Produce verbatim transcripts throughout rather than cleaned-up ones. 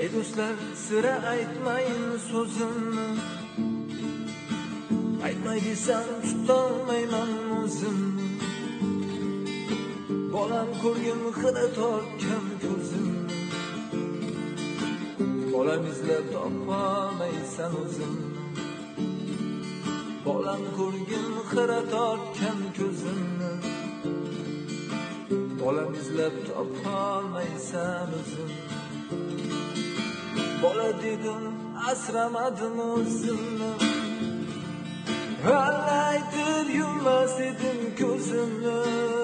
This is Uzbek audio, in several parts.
Ey do'stlar, sira aytmayin so'zimni, aytmay desam tutolmayman o'zimni. Bolam ko'rgin xira tortgan ko'zimni, bolam izlab topolmaysan o'zimni. Bolam ko'rgin xira tortgan ko'zimni, bolam izlab topolmaysan o'zimni. Bola dedim, asramadim o'zimni, hali aytib yummas edim ko'zimni.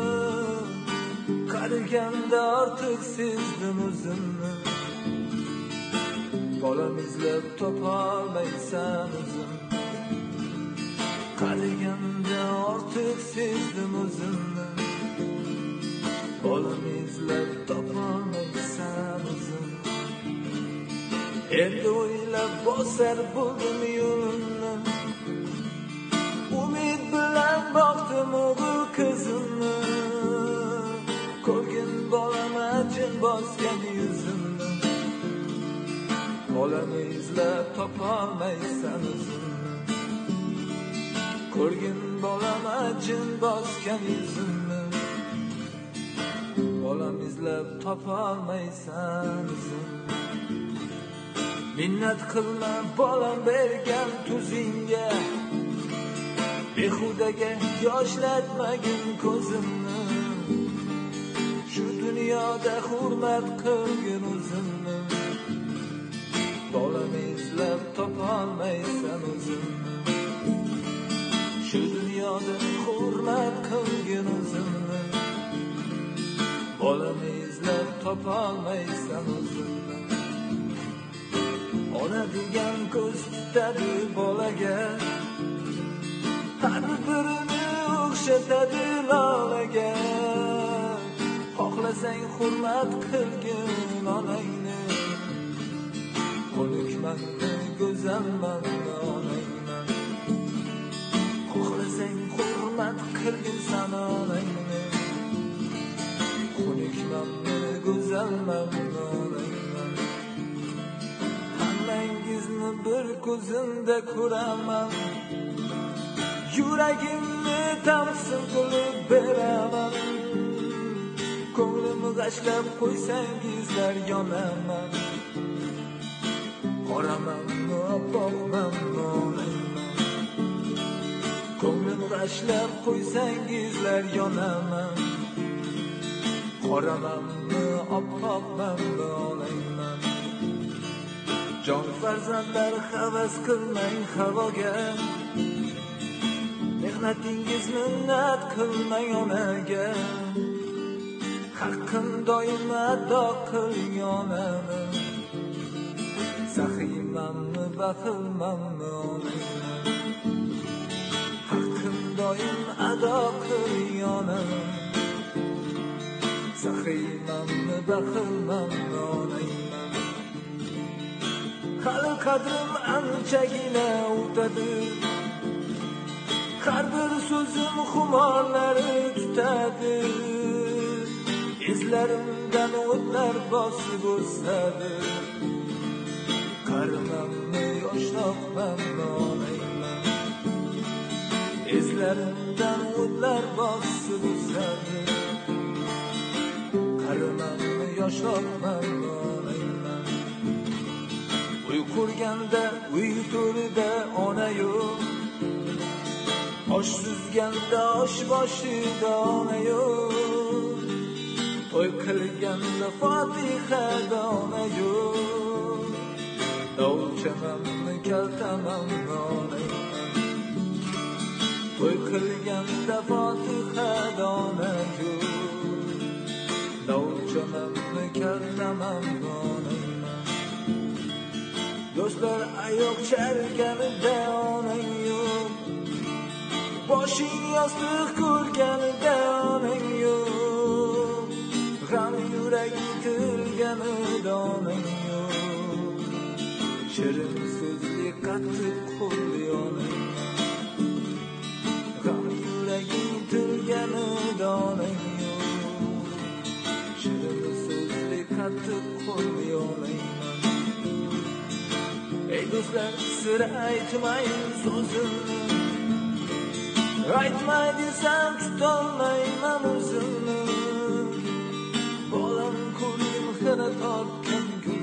Qariganda ortiq sezdim o'zimni, bolam izlab topolmaysan o'zimni. Qariganda ortiq sezdim o'zimni, bolam izlab topolmaysan o'zimni. Endi o'ylab bosar bo'ldim yo'limni, umid bilan boqdim o'g'il qizimni. Ko'rgin bolam ajin bosgan yuzimni, bolam izlab topolmaysan o'zimni. Ko'rgin bolam ajin bosgan yuzimni, bolam izlab topolmaysan o'zimni. Minnat qilma bolam bergan tuzingga, behudaga yoshlatmagin ko'zimni. Shu dunyoda hurmat qilgin o'zimni, bolam izlab topolmaysan o'zimni. Shu dunyoda hurmat qilgin o'zimni, bolam izlab topolmaysan o'zimni. Ona degan ko'z tutadi bolaga, har birini o'xshatadi lolaga. Xohlasang hurmat qilgin onangni, xunukmanmi go'zalmanmi onangman. Xohlasang hurmat qilgin san onangni, xunukmanmi go'zalmanmi onangman. Hammangizni bir ko'zimda ko'raman, yuragimni tamsil qilib beraman. Ko'nglimni g'ashlab qo'ysangizlar yonaman, qoramanmi oppoqmanmi onangman. Ko'nglimni g'ashlab qo'ysangizlar yonaman, qoramanmi oppoqmanmi onangman. Jon farzandlar havas qilmang havoga, mehnatingiz minnat qilmang onaga. Haqqim doim ado qiling onani, saxiymanmi baxilmanmi onangman. Haqqim doim ado qiling onani, saxiymanmi baxilmanmi onangman. Hali qadrim anchagina o'tadi, har bir so'zim xumorlari tutadi. Izlarimdan o'tlar bosib o'sadi, qarimanmi yoshroqmanmi onangman. Izlarimdan o'tlar bosib o'sadi, qarimanmi yoshroqmanmi onangman. Uy qurganda uy to'rida ona yo'q, osh suzganda osh boshida ona yo'q. To'y qilganda Fotihada ona yo'q. Dovchamanmi kaltamanmi onangman. To'y qilganda Fotihada ona yo'q. Dovchamanmi kaltamanmi onangman. Do'stlar ayoq chalganida onang yo'q, boshing yostiq ko'rganida onang yo'q. G'am yuragi tilganida onang yo'q. Shirin so'zli qattiq qo'lli onangman. G'am yuragi tilganida onang yo'q. Shirin so'zli qattiq qo'lli onangman. so'zlar sira aytmayin so'zimni aytmay desam tutolmayman o'zimni bolam ko'nglim xira tortgan kun